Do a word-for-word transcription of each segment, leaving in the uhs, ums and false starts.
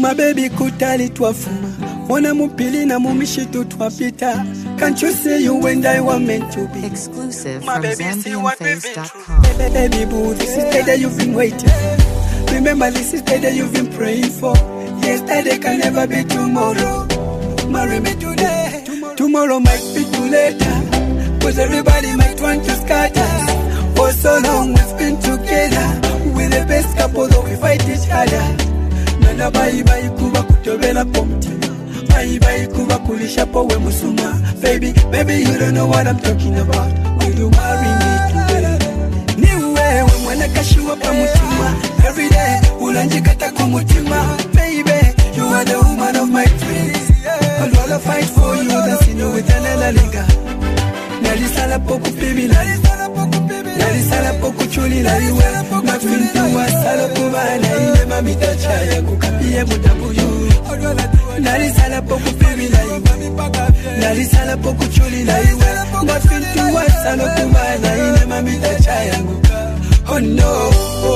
My baby kutali twafuma Wana mupili na mumishitu twapita. Can't you say you and I were meant to be? Exclusive My from baby, see what we've been Zambian Face dot through. com. Baby, baby boo, this is the day you've been waiting. Remember, this is the day you've been praying for. Yesterday can never be tomorrow. Marry me today. Tomorrow might be too later. Cause everybody might want to scatter. For so long we've been together. We're the best couple though we fight each other. Nana bai bai kuba kutobela pomtima. Bai bai kuba kulisha powe musuma. Baby, baby you don't know what I'm talking about. Will you marry me today? Niwe we mwana kashiwa pa mutima. Every day ulanjikata kumutima. Baby, you are the woman of my dreams. I'd rather fight for you than see you with another nigga. Nalisala poku baby, nalisala poku baby, nalisala poku chuli naliwe. Mafinta wasala kubana ile mamita chaya kukapie mutabuyu. Nalisala poku baby naliwe, nalisala poku chuli naliwe. Mafinta wasala kubana ile mamita chaya kuka. Oh no.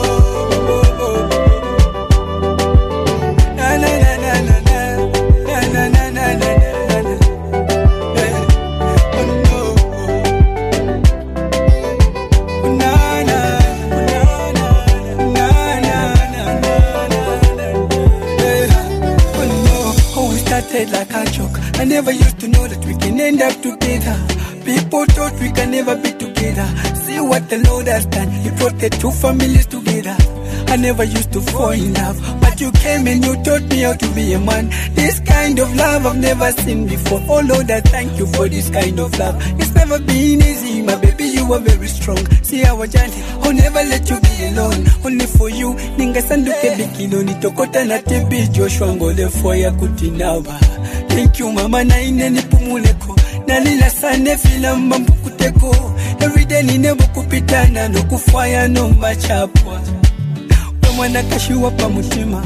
Na na na na na na na na na na. Like a joke. I never used to know that we can end up together. People thought we can never be together. See what the Lord has done. He brought the two families together. I never used to fall in love, but you came and you taught me how to be a man. This kind of love I've never seen before. Oh Lord, I thank you for this kind of love. It's never been easy, my baby, you are very strong. See our journey, I'll never let you be alone. Only for you, ninga sanduke bikino nitokota na tibi Joshua ngole foya kutinaba. Thank you mama na ine nipumuleko. Nalila sane fila mambu kuteko. Everyday ninebo kupitana no kufaya no machapwa. Mwana kashiwa pa mutima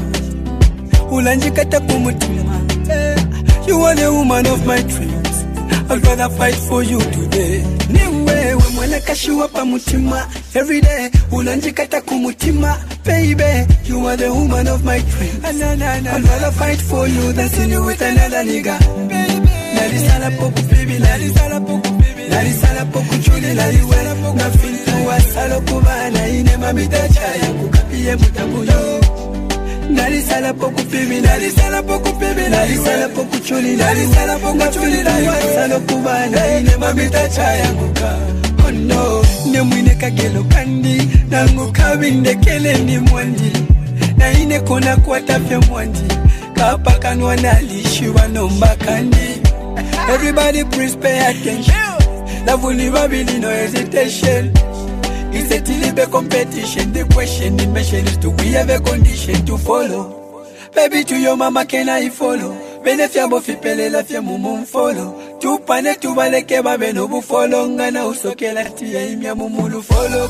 ulanjikata kumutima. You are the woman of my dreams. I'd rather fight for you today. Niwe we mwana kashiwa pa mutima. Every day ulanjikata kumutima. Baby, you are the woman of my dreams. I'd rather fight for you than see you with another nigga. Nalisala poku baby, nalisala poku baby, nalisala poku chuli naliwe. Nafintu wasalo kubana ine mamita chaya kukapie mutabuyo. Nalisala poku baby, nalisala poku baby, nalisala poku chuli, nalisala poku chuli naliwe. Wasalo kubana ine mamita chaya kuka. Oh no, nemwine kagelo kandi, nangu kabinde kele ni mwandi. Na ine kona kwa tapya mwandi, kapa kanwa nalishiwa nomba kandi. Everybody please pay attention. Love will never be no hesitation. It's a tilibe competition. The question in mention is do we have a condition to follow? Baby to your mama can I follow? Benefia bofi pele la fia mumu follow. Tu pane tu vale ke babe no bu follow. Ngana usoke la tia imya mumulu follow.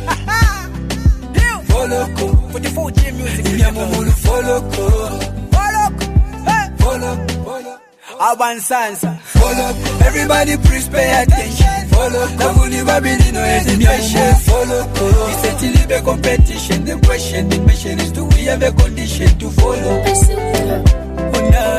Follow ko. forty-four G music. Imya mumulu follow ko. Follow. Follow. Follow. Avanzanza. Follow. Everybody please pay attention. Follow. Love will never be no hesitation. Follow. It's a tilibe competition. The question in mission is do we have a condition to follow? Oh, no.